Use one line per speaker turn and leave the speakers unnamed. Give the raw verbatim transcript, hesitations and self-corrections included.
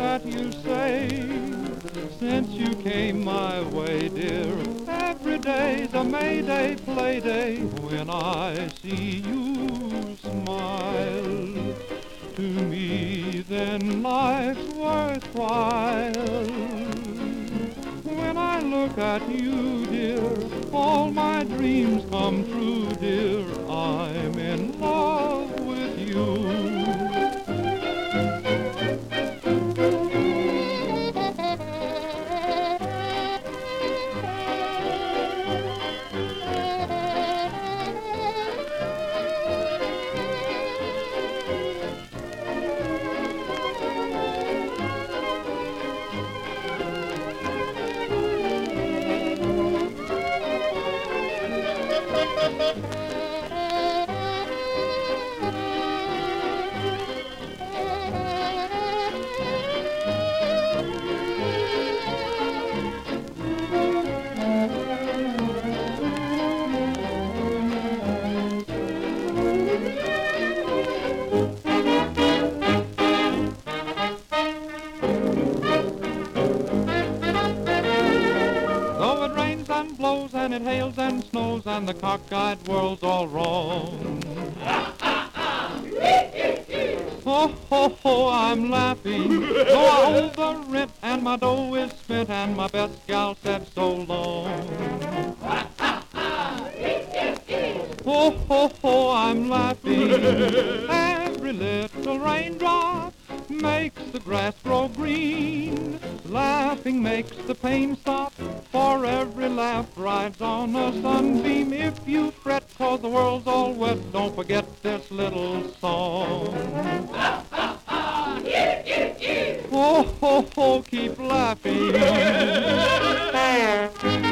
that you say, since you came my way, dear. Every day's a May Day play day when I see you smile. To me, then life's worthwhile. When I look at you, dear, all my dreams come true, dear. I'm in love with you. Though it rains and blows and it hails and snows and the cockeyed world's all wrong. Ho, ho, ho, I'm laughing, though I owe the rent and my dough is spent and my best gal said so long. Ho, ho, ho, I'm laughing, every little raindrop makes the grass grow green. Laughing makes the pain stop, for every laugh rides on a sunbeam. If you fret 'cause the world's all wet, don't forget this little song. Ho, ho, ho, keep laughing.